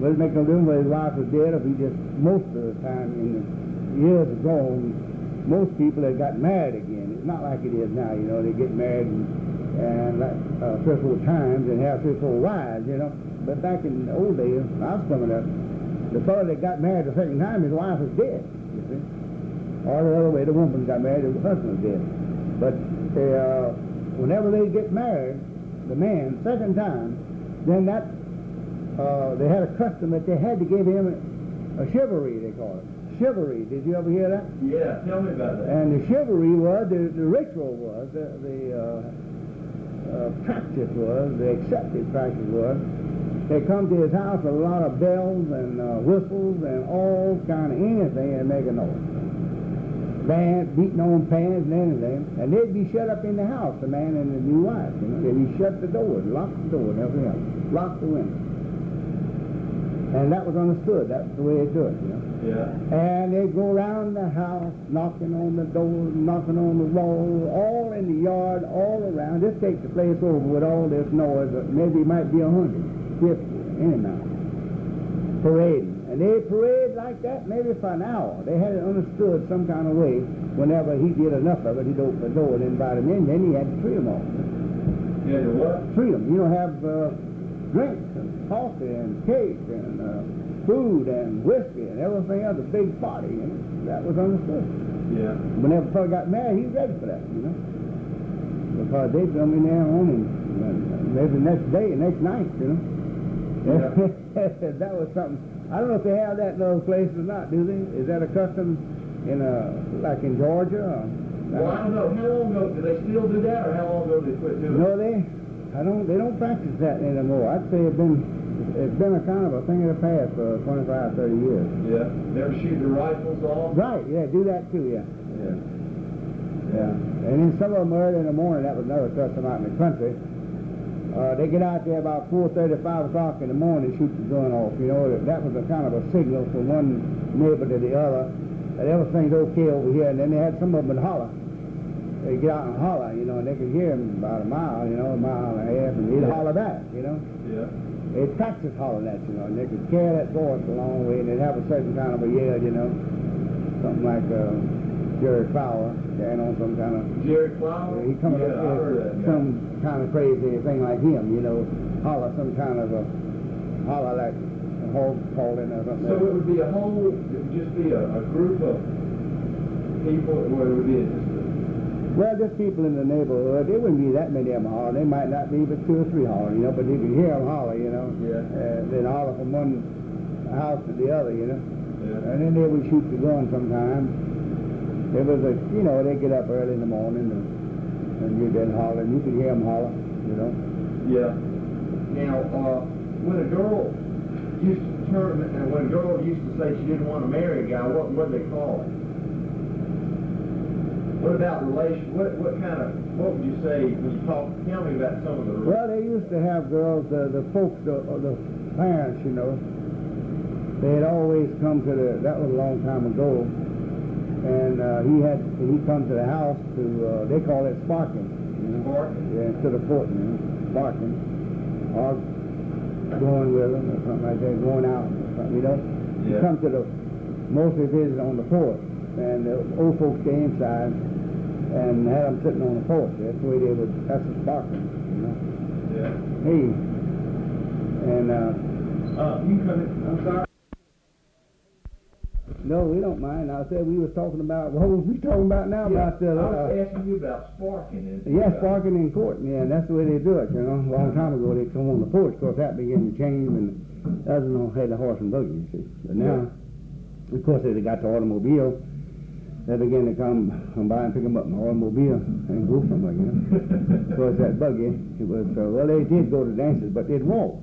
Well, it makes no difference whether his wife was dead or if he just, most of the time in the years ago, most people had got married again. It's not like it is now, you know, they get married and like 3 or 4 times and have 3 or 4 wives, you know. But back in the old days, when I was coming up, the fellow that got married the second time, his wife was dead, you see. Or the other way, the woman got married, his husband was dead. But whenever they get married, the man, second time, then that, they had a custom that they had to give him a chivalry, they call it. Chivalry, did you ever hear that? Yeah, tell me about that. And the chivalry was, the ritual was, the practice was, the accepted practice was, they come to his house with a lot of bells and whistles and all kind of anything and make a noise. Bands, beating on pans and anything, and they'd be shut up in the house, the man and the new wife, you know. They'd be shut the door, lock the door and everything else, lock the window. And that was understood, that's the way they do it, you know. Yeah. And they'd go around the house, knocking on the doors, knocking on the wall, all in the yard, all around. Just take the place over with all this noise, maybe it might be 150, anyhow, parading. And they parade like that maybe for an hour. They had it understood some kind of way. Whenever he did enough of it, he'd open the door and invite them in. Then he had to treat them all. Yeah, the what? Treat them. You know, have drinks and coffee and cake and food and whiskey and everything else. A big party, you know. That was understood. Yeah. Whenever a fellow got married, he was ready for that, you know. Because they'd come in there home and maybe the next day, next night, you know. Yeah. That was something. I don't know if they have that in those places or not, do they? Is that a custom in like in Georgia? Or, well, I don't know. How long ago do they still do that, or how long ago did they quit doing it? No, they don't practice that anymore. I'd say it's been a kind of a thing of the past for 25, 30 years. Yeah. Never shoot the rifles off. Right. Yeah. Do that too. Yeah. Yeah. Yeah. And then some of them early in the morning. That was another custom out in the country. They get out there about 4:30, 5 o'clock in the morning and shoot the gun off. You know, that was a kind of a signal from one neighbor to the other that everything's okay over here. And then they had some of them holler. They get out and holler, you know, and they could hear them about a mile, you know, a mile and a half, and they'd holler back, you know. Yeah. They'd practice hollering that, you know, and they could carry that voice a long way, and they'd have a certain kind of a yell, you know, something like Jerry Flower, carrying on some kind of... Jerry Flower? He coming yeah, up with some kind of crazy thing like him, you know, holler some kind of a, holler like a hog calling or something. So it would be it would just be a group of people, or it would be well, just people in the neighborhood. There wouldn't be that many of them hollering. They might not be but 2 or 3 hollering, you know, but you could hear them holler, you know. Yeah. Then holler from one house to the other, you know. Yeah. And then they would shoot the gun sometimes. It was a, you know, they get up early in the morning and you didn't holler, and you could hear them holler, you know. Yeah. Now, when a girl used to turn, and when a girl used to say she didn't want to marry a guy, what did they call it? What about relation? What would you say when you talk? Tell me about some of the. Well, they used to have girls, the folks, the parents, you know. They'd always come to that was a long time ago. And he come to the house to, they call it sparking, you know. Sparking? Yeah, instead of courting, you know, sparking. Or going with them or something like that, going out or something, you know. Yeah. He come to mostly visit on the porch. And the old folks came inside and had them sitting on the porch. That's the way that's the sparking, you know. Yeah. Hey. And, you come in, I'm sorry. no, we don't mind. I said we was talking about, what was we talking about now? Yeah, about I was asking you about sparking. Yeah, sparking in court, yeah, and that's the way they do it, you know. A long time ago, they come on the porch. Of course, that began to change, and that's when they had the horse and buggy, you see. But now, of course, they got the automobile. They began to come by and pick them up in the automobile and go somewhere, you know. Of course, that buggy, it was, well, they did go to dances, but they'd walk.